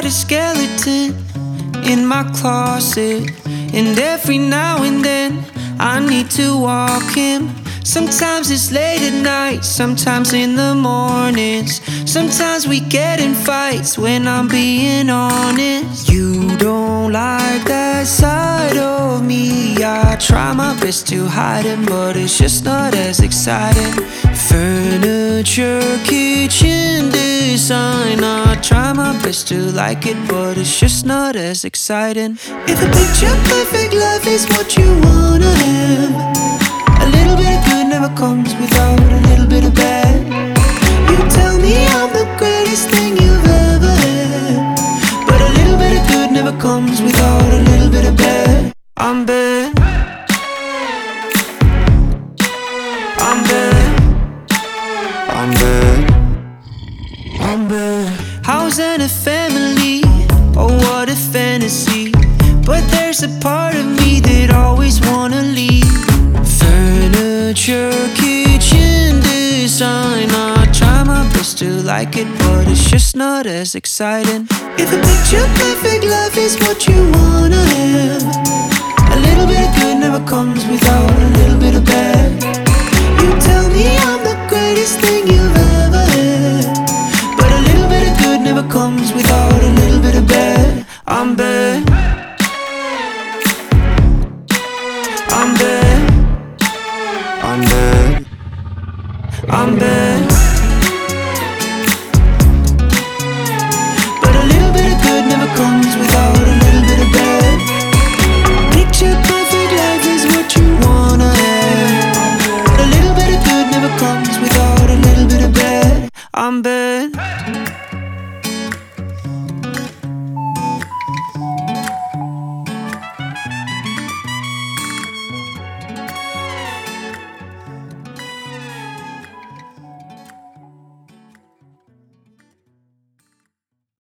a skeleton in my closet, and every now and then I need to walk him. Sometimes it's late at night, sometimes in the mornings. Sometimes we get in fights when I'm being honest. You don't like that side of me. I try my best to hide it, but it's just not as exciting. Furniture, kitchen design, I try my best to like it, but it's just not as exciting. If a picture perfect life is what you wanna have, a little bit of good never comes without a little bit of bad. You tell me I'm the greatest thing you've ever had, but a little bit of good never comes without a little bit of bad. I'm bad, I'm bad, I'm bad, I'm bad. House and a family, oh what a fantasy. But there's a part of me that always wanna leave. Furniture, kitchen design, I try my best to like it, but it's just not as exciting. If a picture perfect life is what you wanna have, a little bit of good never comes without a little bit of bad. You tell me I'm the greatest thing you've ever had, but a little bit of good never comes without a little bit of bad. I'm bad, I'm bad, I'm bad, I'm bad, but a little bit of good never comes without a little bit of bad. Picture perfect life is what you wanna have, but a little bit of good never comes without a little bit of bad. I'm bad.